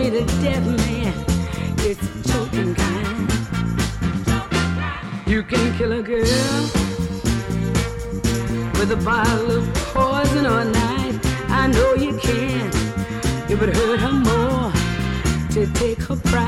me the death man. It's the choking kind. You can kill a girl with a bottle of poison or a knife. I know you can. It would hurt her more to take her pride.